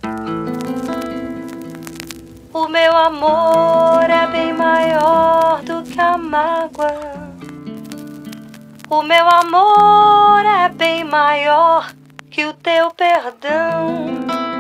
O meu amor é bem maior do que a mágoa. O meu amor é bem maior que o teu perdão.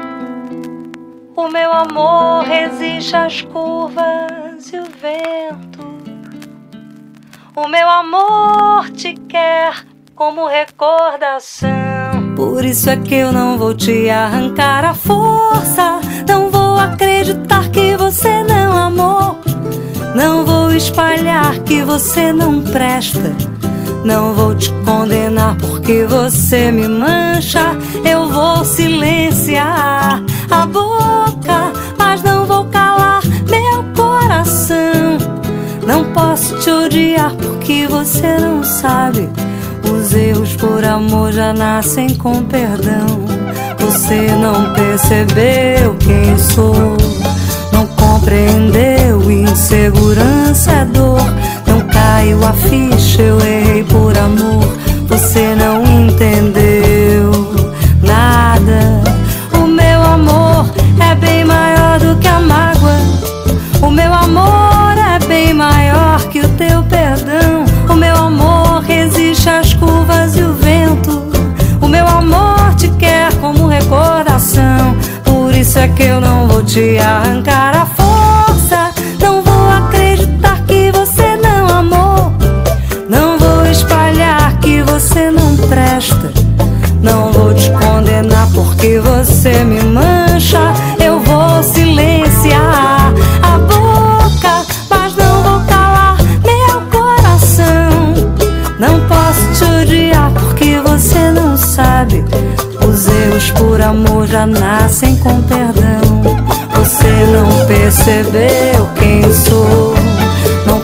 O meu amor resiste às curvas e o vento. O meu amor te quer como recordação. Por isso é que eu não vou te arrancar a força. Não vou acreditar que você não amou. Não vou espalhar que você não presta. Não vou te condenar porque você me mancha. Eu vou silenciar a boca, mas não vou calar meu coração. Não posso te odiar porque você não sabe. Os erros por amor já nascem com perdão. Você não percebeu quem sou, não compreendeu, insegurança é dor. Não caiu a ficha, eu errei por amor. Você não entendeu nada. O meu amor é bem maior do que a mágoa. O meu amor é bem maior que o teu perdão. O meu amor resiste às curvas e o vento. O meu amor te quer como recordação. Por isso é que eu não vou te arrancar a força. Não vou acreditar que você não amou. Não vou espalhar que você não presta. Não vou te condenar porque você me mancha. Eu vou silenciar a boca, mas não vou calar meu coração. Não posso te odiar porque você não sabe. Os erros por amor já nascem com perdão. Você não percebeu quem sou, não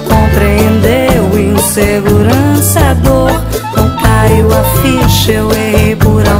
compreendeu, insegurança é dor. Não caiu a ficha, eu errei por amor.